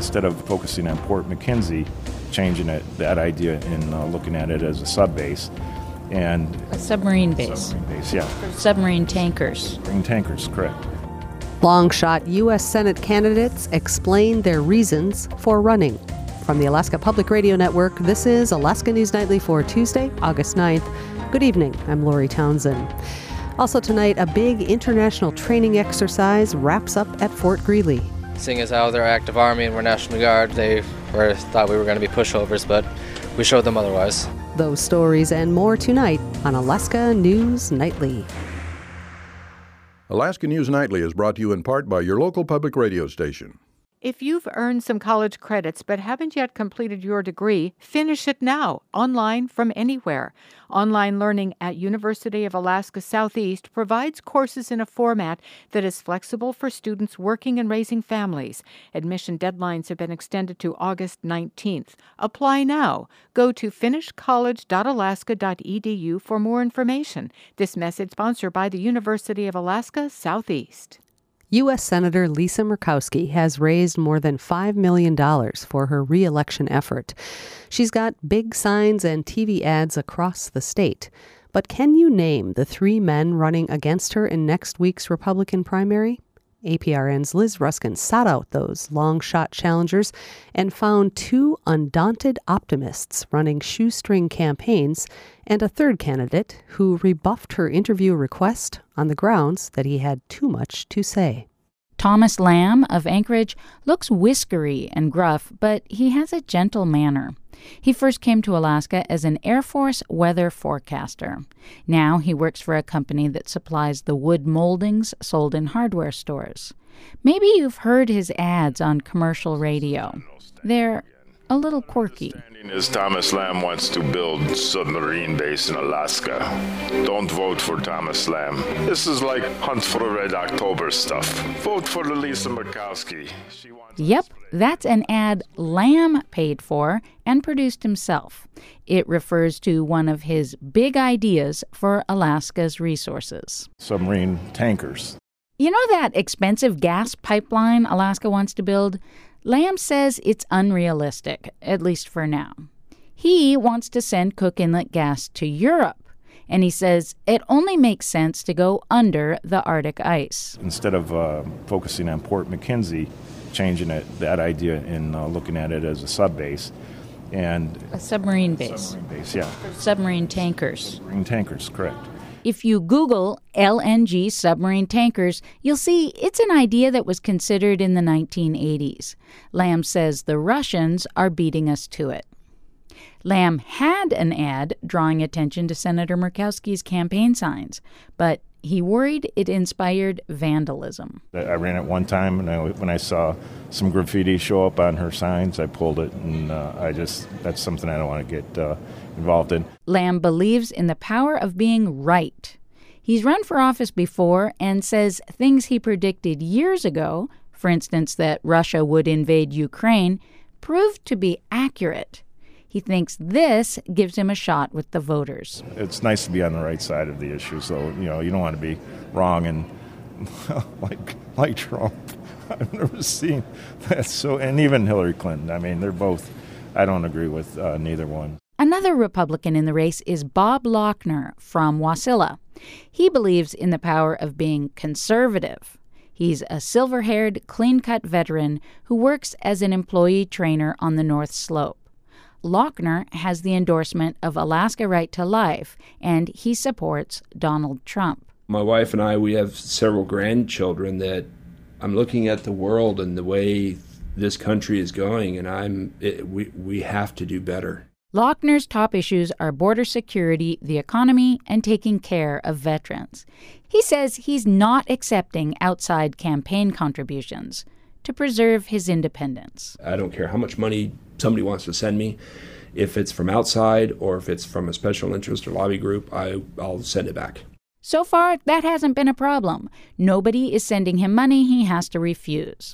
instead of focusing on Port McKenzie, changing that idea and looking at it as a sub-base. And a submarine base. Submarine base, yeah. For submarine tankers. Submarine tankers, correct. Long-shot U.S. Senate candidates explain their reasons for running. From the Alaska Public Radio Network, this is Alaska News Nightly for Tuesday, August 9th. Good evening. I'm Lori Townsend. Also tonight, a big international training exercise wraps up at Fort Greely. Seeing as how they're active Army and we're National Guard, they thought we were going to be pushovers, but we showed them otherwise. Those stories and more tonight on Alaska News Nightly. Alaska News Nightly is brought to you in part by your local public radio station. If you've earned some college credits but haven't yet completed your degree, finish it now, online from anywhere. Online learning at University of Alaska Southeast provides courses in a format that is flexible for students working and raising families. Admission deadlines have been extended to August 19th. Apply now. Go to finishcollege.alaska.edu for more information. This message sponsored by the University of Alaska Southeast. U.S. Senator Lisa Murkowski has raised more than $5 million for her re-election effort. She's got big signs and TV ads across the state. But can you name the three men running against her in next week's Republican primary? APRN's Liz Ruskin sought out those long-shot challengers and found two undaunted optimists running shoestring campaigns and a third candidate who rebuffed her interview request on the grounds that he had too much to say. Thomas Lamb of Anchorage looks whiskery and gruff, but he has a gentle manner. He first came to Alaska as an Air Force weather forecaster. Now he works for a company that supplies the wood moldings sold in hardware stores. Maybe you've heard his ads on commercial radio. They're a little quirky. Is Thomas Lamb wants to build submarine base in Alaska. Don't vote for Thomas Lamb. This is like Hunt for a Red October stuff. Vote for Lisa Murkowski. Yep, that's an ad Lamb paid for and produced himself. It refers to one of his big ideas for Alaska's resources. Submarine tankers. You know that expensive gas pipeline Alaska wants to build? Lamb says it's unrealistic, at least for now. He wants to send Cook Inlet gas to Europe, and he says it only makes sense to go under the Arctic ice. Instead of focusing on Port McKenzie, changing that idea and looking at it as a sub-base. And a submarine base. Submarine base, yeah. For submarine tankers. Submarine tankers, correct. If you Google LNG submarine tankers, you'll see it's an idea that was considered in the 1980s. Lamb says the Russians are beating us to it. Lamb had an ad drawing attention to Senator Murkowski's campaign signs, but he worried it inspired vandalism. I ran it one time, and when I saw some graffiti show up on her signs, I pulled it, and that's something I don't want to get involved in. Lamb believes in the power of being right. He's run for office before and says things he predicted years ago, for instance that Russia would invade Ukraine, proved to be accurate. He thinks this gives him a shot with the voters. It's nice to be on the right side of the issue, so you don't want to be wrong and like Trump. I've never seen that. So, and even Hillary Clinton. I mean, they're both. I don't agree with neither one. Another Republican in the race is Bob Lochner from Wasilla. He believes in the power of being conservative. He's a silver-haired, clean-cut veteran who works as an employee trainer on the North Slope. Lochner has the endorsement of Alaska Right to Life, and he supports Donald Trump. My wife and I, we have several grandchildren that I'm looking at the world and the way this country is going, and we have to do better. Lochner's top issues are border security, the economy, and taking care of veterans. He says he's not accepting outside campaign contributions to preserve his independence. I don't care how much money somebody wants to send me. If it's from outside or if it's from a special interest or lobby group, I'll send it back. So far, that hasn't been a problem. Nobody is sending him money he has to refuse.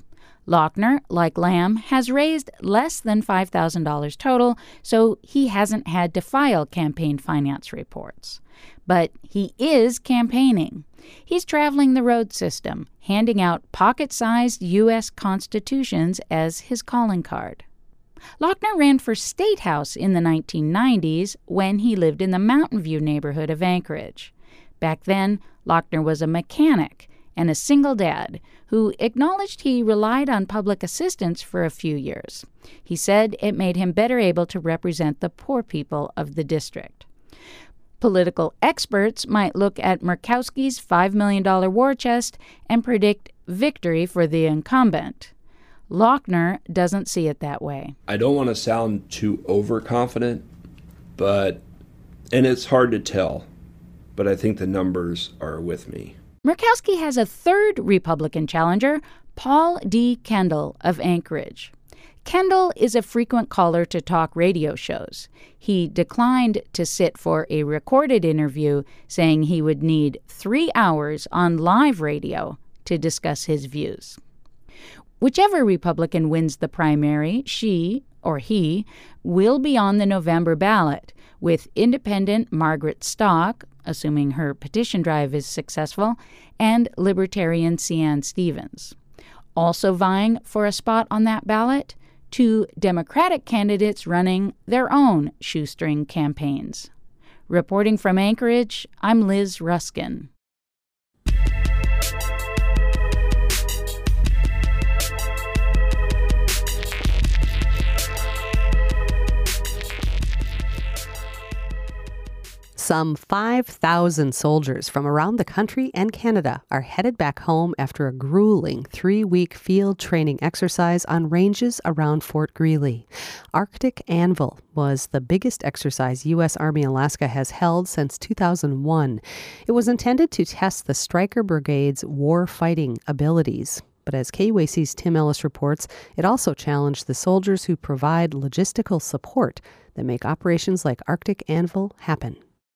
Lochner, like Lamb, has raised less than $5,000 total, so he hasn't had to file campaign finance reports. But he is campaigning. He's traveling the road system, handing out pocket-sized U.S. constitutions as his calling card. Lochner ran for State House in the 1990s when he lived in the Mountain View neighborhood of Anchorage. Back then, Lochner was a mechanic and a single dad who acknowledged he relied on public assistance for a few years. He said it made him better able to represent the poor people of the district. Political experts might look at Murkowski's $5 million war chest and predict victory for the incumbent. Lochner doesn't see it that way. I don't want to sound too overconfident, and it's hard to tell, but I think the numbers are with me. Murkowski has a third Republican challenger, Paul D. Kendall of Anchorage. Kendall is a frequent caller to talk radio shows. He declined to sit for a recorded interview, saying he would need 3 hours on live radio to discuss his views. Whichever Republican wins the primary, she or he will be on the November ballot, with independent Margaret Stock, assuming her petition drive is successful, and Libertarian Sian Stevens. Also vying for a spot on that ballot, 2 Democratic candidates running their own shoestring campaigns. Reporting from Anchorage, I'm Liz Ruskin. Some 5,000 soldiers from around the country and Canada are headed back home after a grueling 3-week field training exercise on ranges around Fort Greely. Arctic Anvil was the biggest exercise U.S. Army Alaska has held since 2001. It was intended to test the Stryker Brigade's war-fighting abilities. But as KUAC's Tim Ellis reports, it also challenged the soldiers who provide logistical support that make operations like Arctic Anvil happen.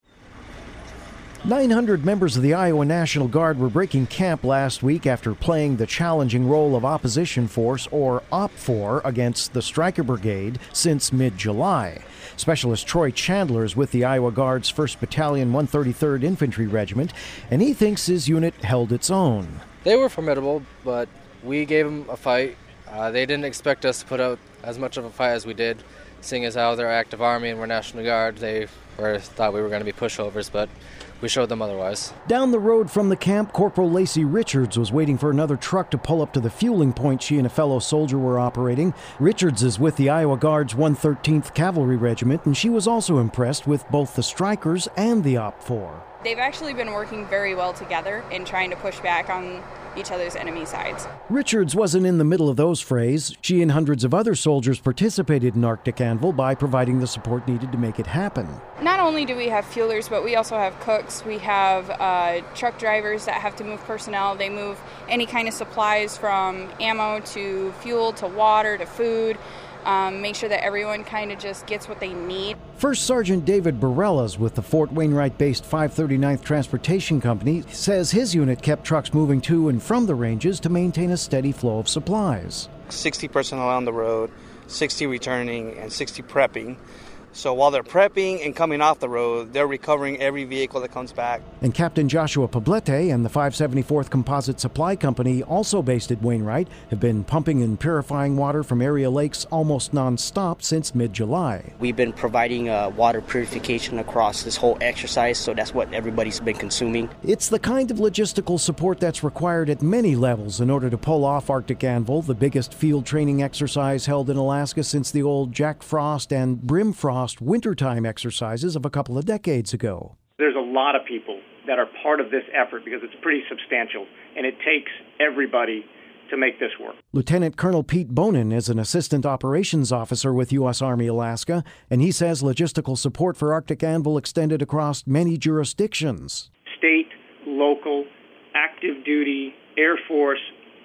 900 members of the Iowa National Guard were breaking camp last week after playing the challenging role of Opposition Force, or OPFOR, against the Stryker Brigade since mid-July. Specialist Troy Chandler is with the Iowa Guard's 1st Battalion 133rd Infantry Regiment, and he thinks his unit held its own. They were formidable, but we gave them a fight. They didn't expect us to put out as much of a fight as we did, seeing as how they're active Army and we're National Guard. They thought we were going to be pushovers, but we showed them otherwise. Down the road from the camp, Corporal Lacey Richards was waiting for another truck to pull up to the fueling point she and a fellow soldier were operating. Richards is with the Iowa Guard's 113th Cavalry Regiment, and she was also impressed with both the Strykers and the OPFOR. They've actually been working very well together in trying to push back on each other's enemy sides. Richards wasn't in the middle of those frays. She and hundreds of other soldiers participated in Arctic Anvil by providing the support needed to make it happen. Not only do we have fuelers, but we also have cooks. We have truck drivers that have to move personnel. They move any kind of supplies from ammo to fuel to water to food. Make sure that everyone kind of just gets what they need. First Sergeant David Barelas with the Fort Wainwright-based 539th Transportation Company says his unit kept trucks moving to and from the ranges to maintain a steady flow of supplies. 60 personnel on the road, 60 returning, and 60 prepping. So while they're prepping and coming off the road, they're recovering every vehicle that comes back. And Captain Joshua Poblete and the 574th Composite Supply Company, also based at Wainwright, have been pumping and purifying water from area lakes almost non-stop since mid-July. We've been providing water purification across this whole exercise, so that's what everybody's been consuming. It's the kind of logistical support that's required at many levels in order to pull off Arctic Anvil, the biggest field training exercise held in Alaska since the old Jack Frost and Brim Frost wintertime exercises of a couple of decades ago. There's a lot of people that are part of this effort because it's pretty substantial, and it takes everybody to make this work. Lieutenant Colonel Pete Bonin is an assistant operations officer with U.S. Army Alaska, and he says logistical support for Arctic Anvil extended across many jurisdictions. State, local, active duty, Air Force,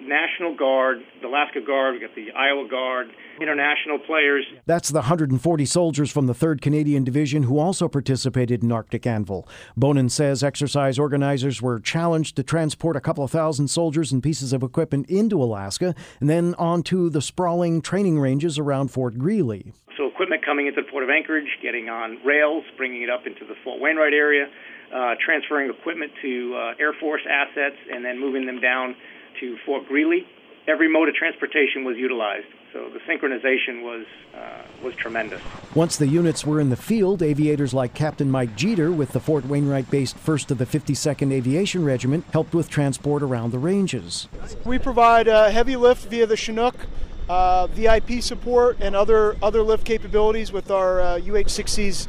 National Guard, the Alaska Guard, we got the Iowa Guard, international players. That's the 140 soldiers from the 3rd Canadian Division who also participated in Arctic Anvil. Bonin says exercise organizers were challenged to transport a couple of thousand soldiers and pieces of equipment into Alaska and then onto the sprawling training ranges around Fort Greely. So equipment coming into the Port of Anchorage, getting on rails, bringing it up into the Fort Wainwright area, transferring equipment to Air Force assets, and then moving them down to Fort Greely. Every mode of transportation was utilized, so the synchronization was tremendous. Once the units were in the field, aviators like Captain Mike Jeter with the Fort Wainwright-based 1st of the 52nd Aviation Regiment helped with transport around the ranges. We provide heavy lift via the Chinook, VIP support, and other lift capabilities with our UH-60s,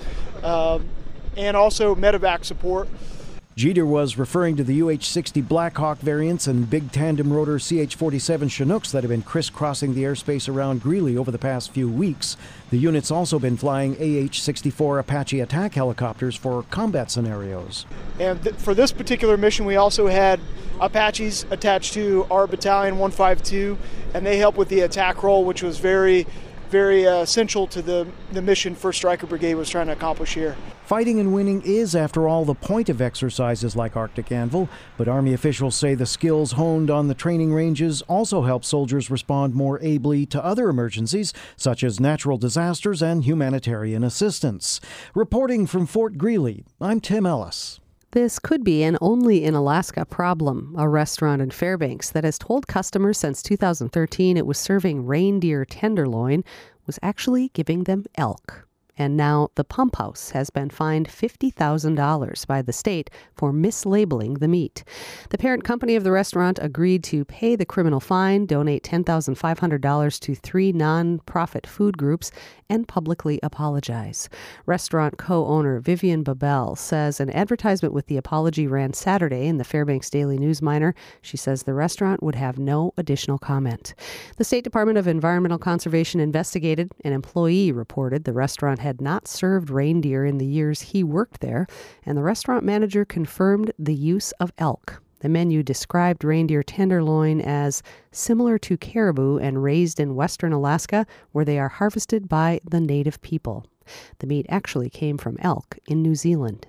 and also medevac support. Jeter was referring to the UH-60 Blackhawk variants and big tandem rotor CH-47 Chinooks that have been crisscrossing the airspace around Greely over the past few weeks. The unit's also been flying AH-64 Apache attack helicopters for combat scenarios. And for this particular mission, we also had Apaches attached to our Battalion 152, and they helped with the attack role, which was very essential to the mission 1st Stryker Brigade was trying to accomplish here. Fighting and winning is, after all, the point of exercises like Arctic Anvil, but Army officials say the skills honed on the training ranges also help soldiers respond more ably to other emergencies, such as natural disasters and humanitarian assistance. Reporting from Fort Greely, I'm Tim Ellis. This could be an only in Alaska problem. A restaurant in Fairbanks that has told customers since 2013 it was serving reindeer tenderloin was actually giving them elk. And now the Pump House has been fined $50,000 by the state for mislabeling the meat. The parent company of the restaurant agreed to pay the criminal fine, donate $10,500 to 3 nonprofit food groups, and publicly apologize. Restaurant co-owner Vivian Babel says an advertisement with the apology ran Saturday in the Fairbanks Daily News Miner. She says the restaurant would have no additional comment. The State Department of Environmental Conservation investigated. An employee reported the restaurant had not served reindeer in the years he worked there, and the restaurant manager confirmed the use of elk. The menu described reindeer tenderloin as similar to caribou and raised in western Alaska, where they are harvested by the native people. The meat actually came from elk in New Zealand.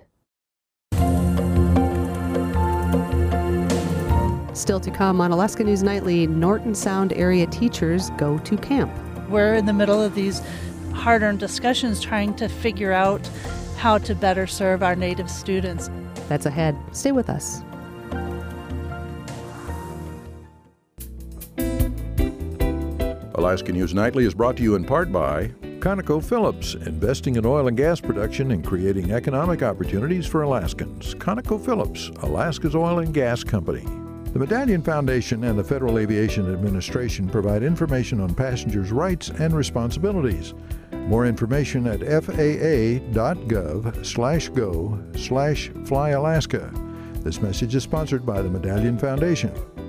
Still to come on Alaska News Nightly, Norton Sound area teachers go to camp. We're in the middle of these hard-earned discussions trying to figure out how to better serve our Native students. That's ahead. Stay with us. Alaska News Nightly is brought to you in part by ConocoPhillips, investing in oil and gas production and creating economic opportunities for Alaskans. ConocoPhillips, Alaska's oil and gas company. The Medallion Foundation and the Federal Aviation Administration provide information on passengers' rights and responsibilities. More information at faa.gov/go/flyalaska. This message is sponsored by the Medallion Foundation.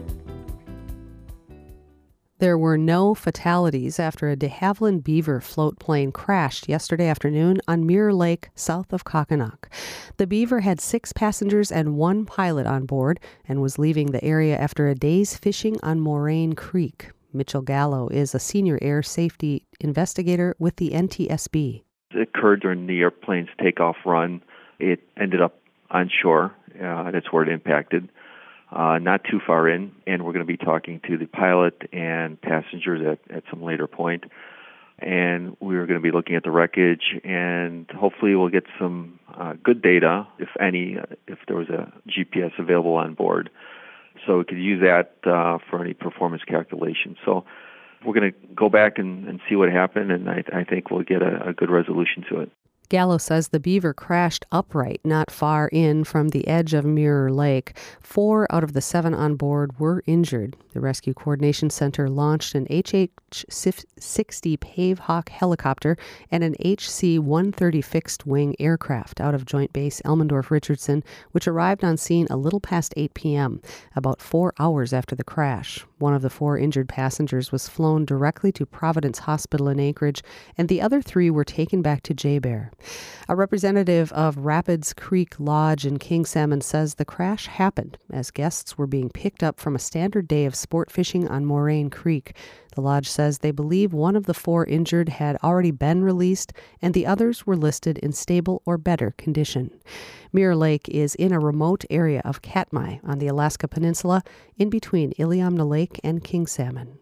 There were no fatalities after a de Havilland Beaver float plane crashed yesterday afternoon on Mirror Lake, south of Kokkinok. The Beaver had 6 passengers and 1 pilot on board and was leaving the area after a day's fishing on Moraine Creek. Mitchell Gallo is a senior air safety investigator with the NTSB. It occurred during the airplane's takeoff run. It ended up on shore. That's where it impacted. Not too far in, and we're going to be talking to the pilot and passengers at some later point. And we're going to be looking at the wreckage, and hopefully we'll get some good data, if any, if there was a GPS available on board. So we could use that for any performance calculation. So we're going to go back and see what happened, and I think we'll get a good resolution to it. Gallo says the Beaver crashed upright not far in from the edge of Mirror Lake. 4 out of the 7 on board were injured. The Rescue Coordination Center launched an HH-60 Pavehawk helicopter and an HC-130 fixed-wing aircraft out of Joint Base Elmendorf-Richardson, which arrived on scene a little past 8 p.m., about 4 hours after the crash. One of the 4 injured passengers was flown directly to Providence Hospital in Anchorage, and the other 3 were taken back to J-Bear. A representative of Rapids Creek Lodge in King Salmon says the crash happened as guests were being picked up from a standard day of sport fishing on Moraine Creek. The lodge says they believe one of the 4 injured had already been released and the others were listed in stable or better condition. Mirror Lake is in a remote area of Katmai on the Alaska Peninsula in between Iliamna Lake and King Salmon.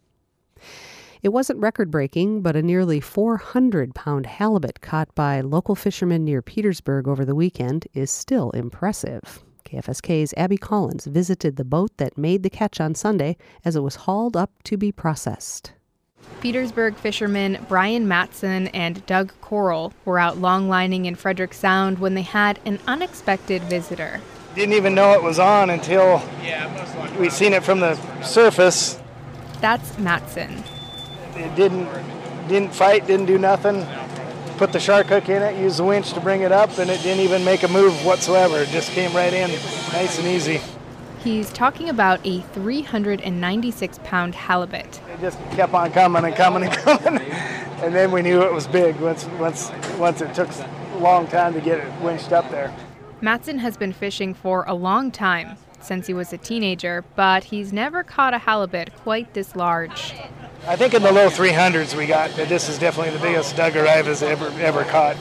It wasn't record-breaking, but a nearly 400-pound halibut caught by local fishermen near Petersburg over the weekend is still impressive. KFSK's Abby Collins visited the boat that made the catch on Sunday as it was hauled up to be processed. Petersburg fishermen Brian Matson and Doug Coral were out longlining in Frederick Sound when they had an unexpected visitor. Didn't even know it was on until we seen it from the surface. That's Matson. It didn't fight, didn't do nothing. Put the shark hook in it, used the winch to bring it up, and it didn't even make a move whatsoever. It just came right in, nice and easy. He's talking about a 396-pound halibut. It just kept on coming and coming and coming, and then we knew it was big once it took a long time to get it winched up there. Matson has been fishing for a long time, since he was a teenager, but he's never caught a halibut quite this large. I think in the low 300s we got, but this is definitely the biggest Doug or I has ever caught.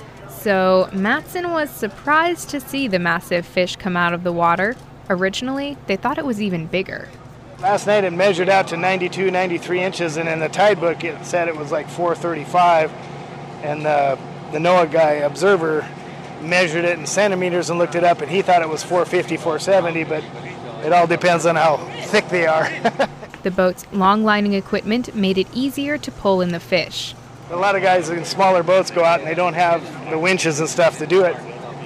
So Matson was surprised to see the massive fish come out of the water. Originally, they thought it was even bigger. Last night it measured out to 92, 93 inches, and in the tide book it said it was like 435. And the NOAA guy, observer, measured it in centimeters and looked it up, and he thought it was 450, 470, but it all depends on how thick they are. The boat's long lining equipment made it easier to pull in the fish. A lot of guys in smaller boats go out and they don't have the winches and stuff to do it.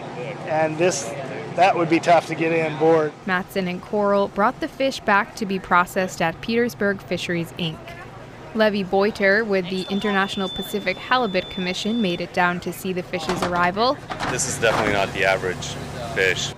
And that would be tough to get in board. Matson and Coral brought the fish back to be processed at Petersburg Fisheries, Inc. Levy Boiter with the International Pacific Halibut Commission made it down to see the fish's arrival. This is definitely not the average fish.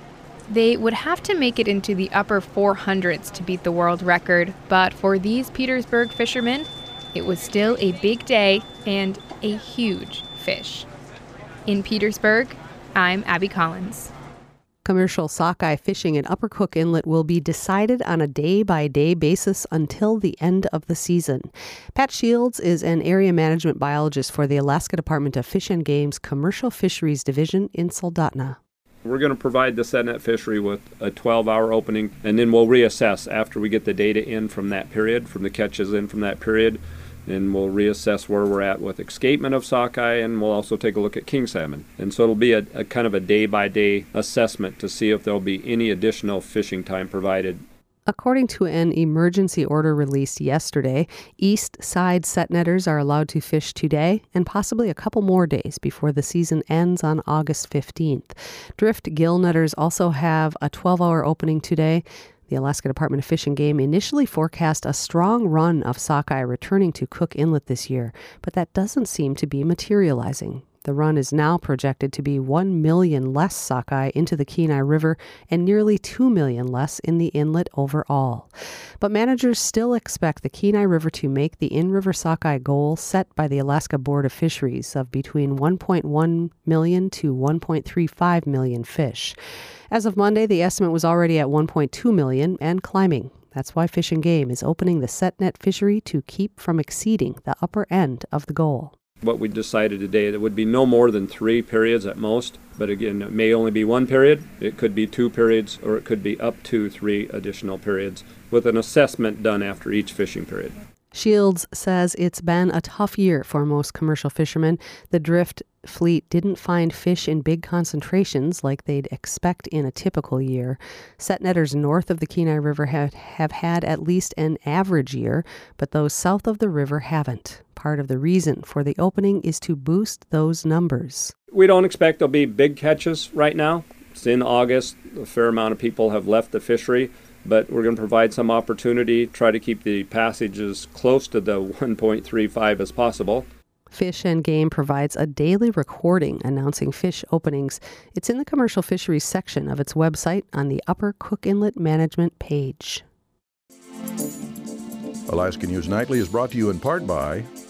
They would have to make it into the upper 400s to beat the world record, but for these Petersburg fishermen, it was still a big day and a huge fish. In Petersburg, I'm Abby Collins. Commercial sockeye fishing in Upper Cook Inlet will be decided on a day-by-day basis until the end of the season. Pat Shields is an area management biologist for the Alaska Department of Fish and Game's Commercial Fisheries Division in Soldotna. We're going to provide the setnet fishery with a 12-hour opening, and then we'll reassess after we get the data in from that period, from the catches in from that period, and we'll reassess where we're at with escapement of sockeye, and we'll also take a look at king salmon. And so it'll be a kind of a day-by-day assessment to see if there'll be any additional fishing time provided. According to an emergency order released yesterday, east side setnetters are allowed to fish today and possibly a couple more days before the season ends on August 15th. Drift gill netters also have a 12-hour opening today. The Alaska Department of Fish and Game initially forecast a strong run of sockeye returning to Cook Inlet this year, but that doesn't seem to be materializing. The run is now projected to be 1 million less sockeye into the Kenai River and nearly 2 million less in the inlet overall. But managers still expect the Kenai River to make the in-river sockeye goal set by the Alaska Board of Fisheries of between 1.1 million to 1.35 million fish. As of Monday, the estimate was already at 1.2 million and climbing. That's why Fish and Game is opening the setnet fishery to keep from exceeding the upper end of the goal. What we decided today, there would be no more than 3 periods at most, but again, it may only be 1 period, it could be 2 periods, or it could be up to 3 additional periods, with an assessment done after each fishing period. Shields says it's been a tough year for most commercial fishermen. The drift fleet didn't find fish in big concentrations like they'd expect in a typical year. Setnetters north of the Kenai River have had at least an average year, but those south of the river haven't. Part of the reason for the opening is to boost those numbers. We don't expect there'll be big catches right now. It's in August. A fair amount of people have left the fishery, but we're going to provide some opportunity, try to keep the passages close to the 1.35 as possible. Fish and Game provides a daily recording announcing fish openings. It's in the commercial fisheries section of its website on the Upper Cook Inlet Management page. Alaska News Nightly is brought to you in part by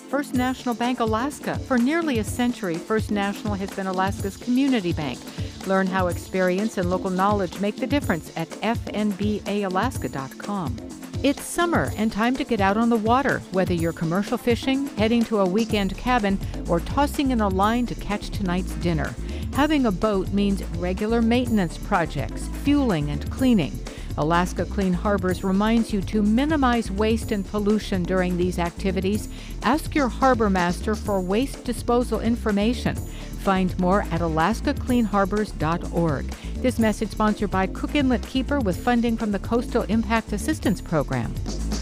First National Bank Alaska. For nearly a century, First National has been Alaska's community bank. Learn how experience and local knowledge make the difference at fnbaalaska.com. It's summer and time to get out on the water, whether you're commercial fishing, heading to a weekend cabin, or tossing in a line to catch tonight's dinner. Having a boat means regular maintenance projects, fueling and cleaning. Alaska Clean Harbors reminds you to minimize waste and pollution during these activities. Ask your harbor master for waste disposal information. Find more at alaskacleanharbors.org. This message sponsored by Cook Inlet Keeper with funding from the Coastal Impact Assistance Program.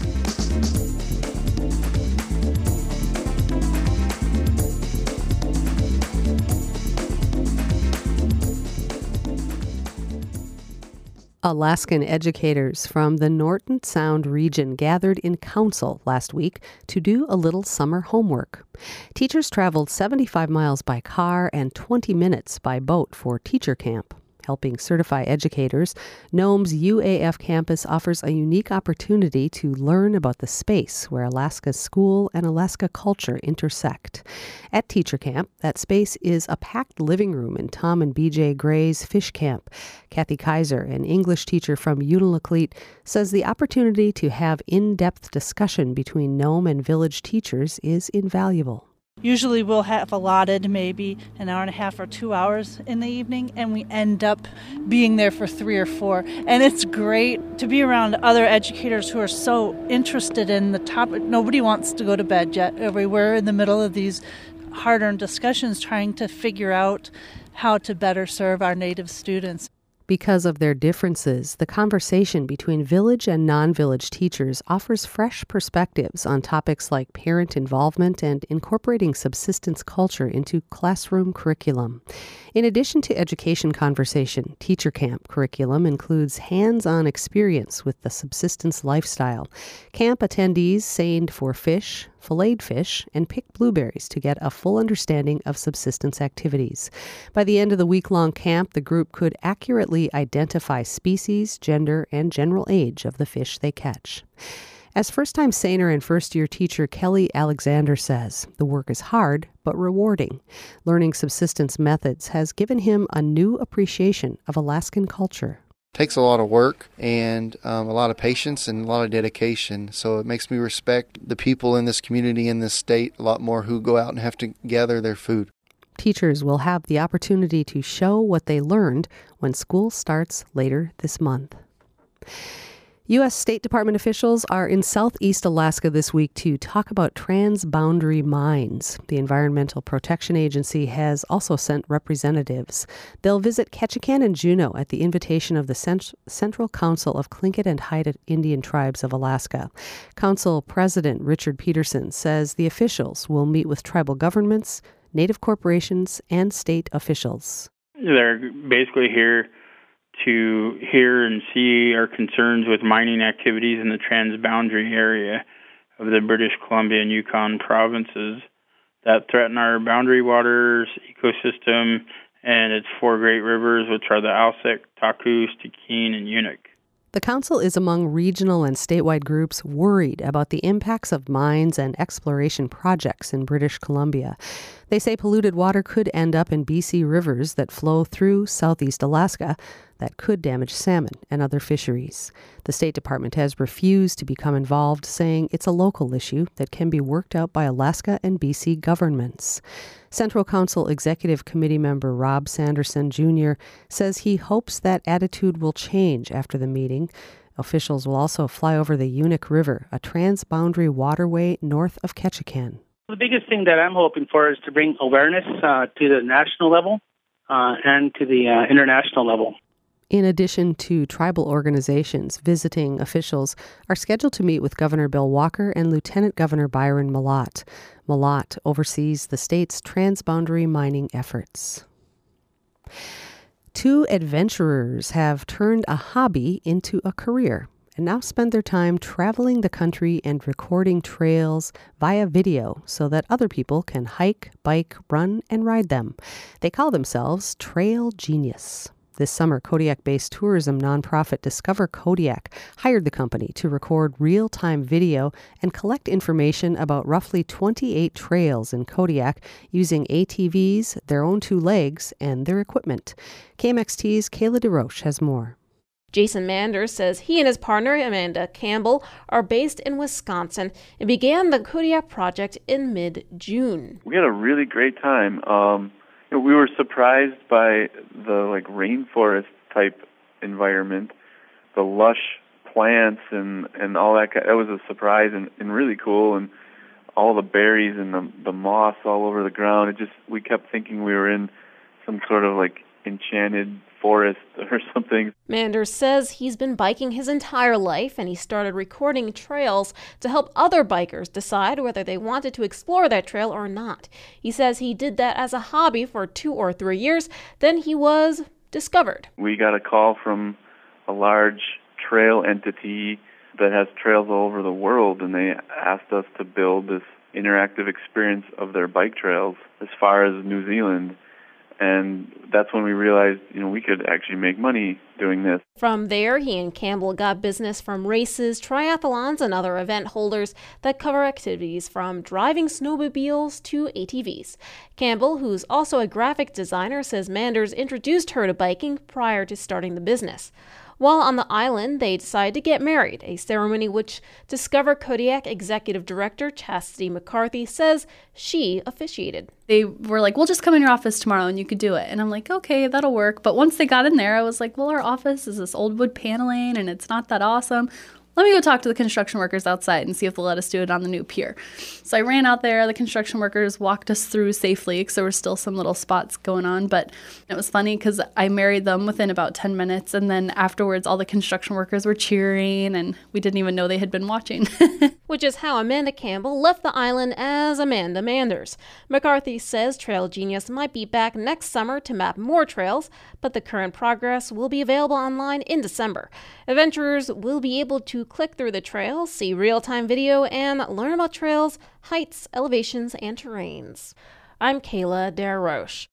Alaskan educators from the Norton Sound region gathered in council last week to do a little summer homework. Teachers traveled 75 miles by car and 20 minutes by boat for teacher camp. Helping certify educators, Nome's UAF campus offers a unique opportunity to learn about the space where Alaska's school and Alaska culture intersect. At teacher camp, that space is a packed living room in Tom and BJ Gray's fish camp. Kathy Kaiser, an English teacher from Unalakleet, says the opportunity to have in-depth discussion between Nome and village teachers is invaluable. Usually we'll have allotted maybe an hour and a half or 2 hours in the evening, and we end up being there for 3 or 4. And it's great to be around other educators who are so interested in the topic. Nobody wants to go to bed yet. We're in the middle of these hard-earned discussions trying to figure out how to better serve our Native students. Because of their differences, the conversation between village and non-village teachers offers fresh perspectives on topics like parent involvement and incorporating subsistence culture into classroom curriculum. In addition to education conversation, teacher camp curriculum includes hands-on experience with the subsistence lifestyle. Camp attendees seined for fish, filleted fish, and picked blueberries to get a full understanding of subsistence activities. By the end of the week-long camp, the group could accurately identify species, gender, and general age of the fish they catch. As first-time seiner and first-year teacher Kelly Alexander says, the work is hard but rewarding. Learning subsistence methods has given him a new appreciation of Alaskan culture. Takes a lot of work and a lot of patience and a lot of dedication. So it makes me respect the people in this community, in this state, a lot more who go out and have to gather their food. Teachers will have the opportunity to show what they learned when school starts later this month. U.S. State Department officials are in southeast Alaska this week to talk about transboundary mines. The Environmental Protection Agency has also sent representatives. They'll visit Ketchikan and Juneau at the invitation of the Central Council of Tlingit and Haida Indian Tribes of Alaska. Council President Richard Peterson says the officials will meet with tribal governments, Native corporations, and state officials. They're basically here to hear and see our concerns with mining activities in the transboundary area of the British Columbia and Yukon provinces that threaten our boundary waters, ecosystem, and its 4 great rivers, which are the Alsek, Taku, Stikine, and Unuk. The council is among regional and statewide groups worried about the impacts of mines and exploration projects in British Columbia. They say polluted water could end up in BC rivers that flow through southeast Alaska that could damage salmon and other fisheries. The State Department has refused to become involved, saying it's a local issue that can be worked out by Alaska and BC governments. Central Council Executive Committee member Rob Sanderson Jr. says he hopes that attitude will change after the meeting. Officials will also fly over the Unuk River, a transboundary waterway north of Ketchikan. The biggest thing that I'm hoping for is to bring awareness to the national level and to the international level. In addition to tribal organizations, visiting officials are scheduled to meet with Governor Bill Walker and Lieutenant Governor Byron Malott. Malott oversees the state's transboundary mining efforts. 2 adventurers have turned a hobby into a career and now spend their time traveling the country and recording trails via video so that other people can hike, bike, run, and ride them. They call themselves Trail Genius. This summer, Kodiak-based tourism nonprofit Discover Kodiak hired the company to record real-time video and collect information about roughly 28 trails in Kodiak using ATVs, their own 2 legs, and their equipment. KMXT's Kayla DeRoche has more. Jason Manders says he and his partner, Amanda Campbell, are based in Wisconsin and began the Kodiak project in mid-June. We had a really great time. We were surprised by the rainforest type environment, the lush plants and all that. That was a surprise and really cool, and all the berries and the moss all over the ground. We kept thinking we were in some sort of enchanted forest or something. Manders says he's been biking his entire life, and he started recording trails to help other bikers decide whether they wanted to explore that trail or not. He says he did that as a hobby for 2 or 3 years. Then he was discovered. We got a call from a large trail entity that has trails all over the world, and they asked us to build this interactive experience of their bike trails as far as New Zealand. And that's when we realized, we could actually make money doing this. From there, he and Campbell got business from races, triathlons, and other event holders that cover activities from driving snowmobiles to ATVs. Campbell, who's also a graphic designer, says Manders introduced her to biking prior to starting the business. While on the island, they decided to get married, a ceremony which Discover Kodiak Executive Director Chastity McCarthy says she officiated. They were like, we'll just come in your office tomorrow and you could do it. And I'm like, okay, that'll work. But once they got in there, I was like, well, our office is this old wood paneling and it's not that awesome. Let me go talk to the construction workers outside and see if they'll let us do it on the new pier. So I ran out there. The construction workers walked us through safely because there were still some little spots going on. But it was funny because I married them within about 10 minutes. And then afterwards, all the construction workers were cheering and we didn't even know they had been watching. Which is how Amanda Campbell left the island as Amanda Manders. McCarthy says Trail Genius might be back next summer to map more trails, but the current progress will be available online in December. Adventurers will be able to click through the trails, see real-time video, and learn about trails, heights, elevations, and terrains. I'm Kayla DeRoche.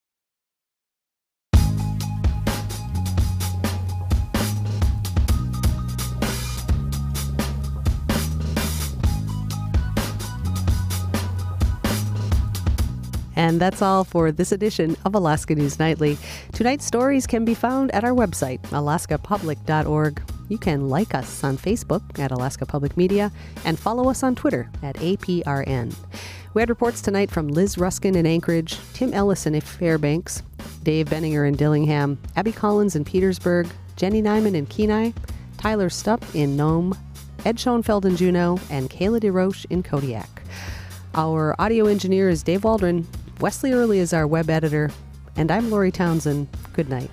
And that's all for this edition of Alaska News Nightly. Tonight's stories can be found at our website, alaskapublic.org. You can like us on Facebook at Alaska Public Media and follow us on Twitter at APRN. We had reports tonight from Liz Ruskin in Anchorage, Tim Ellison in Fairbanks, Dave Benninger in Dillingham, Abby Collins in Petersburg, Jenny Nyman in Kenai, Tyler Stupp in Nome, Ed Schoenfeld in Juneau, and Kayla DeRoche in Kodiak. Our audio engineer is Dave Waldron. Wesley Early is our web editor. And I'm Lori Townsend. Good night.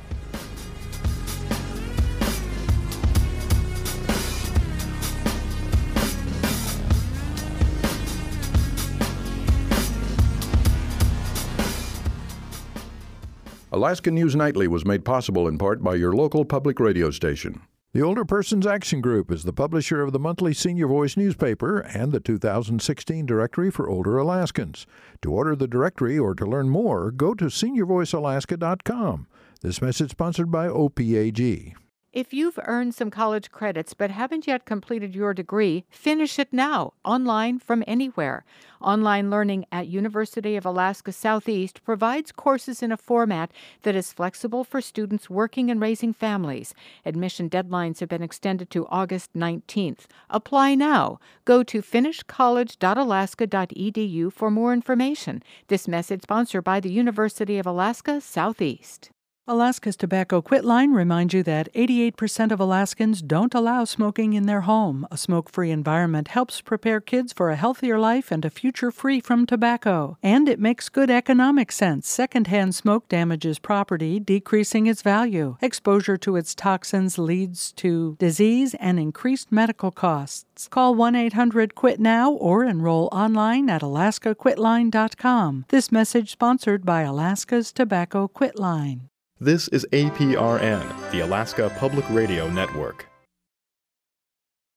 Alaska News Nightly was made possible in part by your local public radio station. The Older Persons Action Group is the publisher of the monthly Senior Voice newspaper and the 2016 Directory for Older Alaskans. To order the directory or to learn more, go to seniorvoicealaska.com. This message sponsored by OPAG. If you've earned some college credits but haven't yet completed your degree, finish it now, online from anywhere. Online learning at University of Alaska Southeast provides courses in a format that is flexible for students working and raising families. Admission deadlines have been extended to August 19th. Apply now. Go to finishcollege.alaska.edu for more information. This message sponsored by the University of Alaska Southeast. Alaska's Tobacco Quit Line reminds you that 88% of Alaskans don't allow smoking in their home. A smoke-free environment helps prepare kids for a healthier life and a future free from tobacco. And it makes good economic sense. Secondhand smoke damages property, decreasing its value. Exposure to its toxins leads to disease and increased medical costs. Call 1-800-QUIT-NOW or enroll online at alaskaquitline.com. This message sponsored by Alaska's Tobacco Quit Line. This is APRN, the Alaska Public Radio Network.